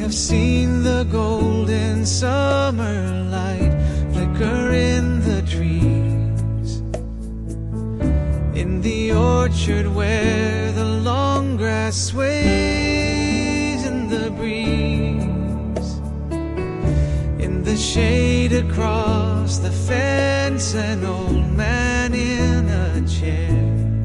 have seen the golden summer light flicker in the trees, in the orchard where the long grass sways in the breeze, in the shade across the fence, an old man in a chair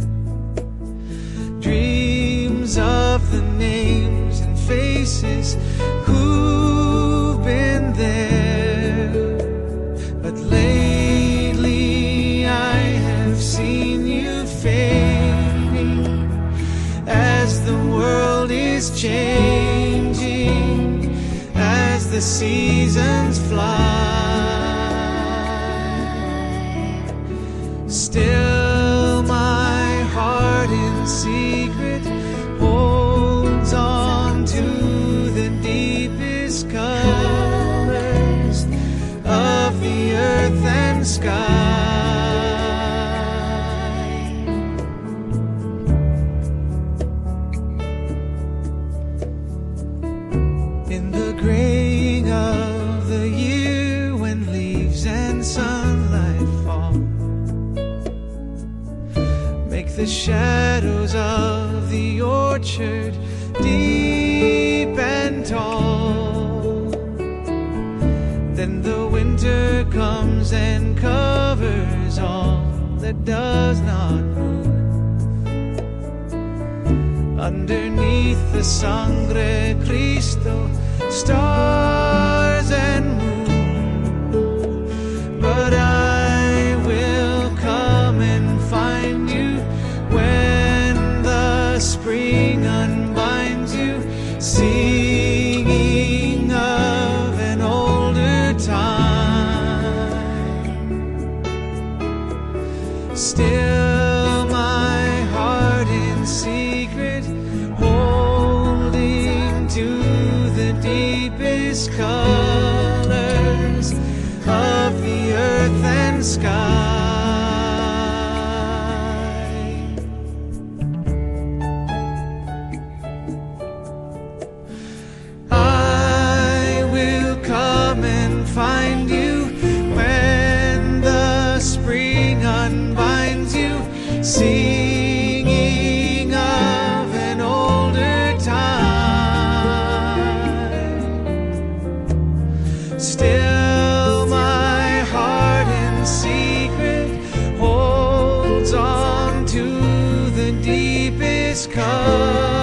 dreams of the names and faces who've been there. But lately I have seen you fading as the world is changing, as the seasons fly. Still my heart in secret holds on to the deepest colors of the earth and sky. In the graying of the year, when leaves and sunlight fall, make the shadows of the orchard deep and tall. Then the winter comes and covers all that does not move. Underneath the Sangre Cristo, stars and moon. But I will come and find you when the spring unbinds you, singing of an older time. Still my heart in secret holding to the deepest colors of the earth and sky. I will come and find you when the spring unbinds you, singing of an older time. Still my heart in secret holds on to the deepest colors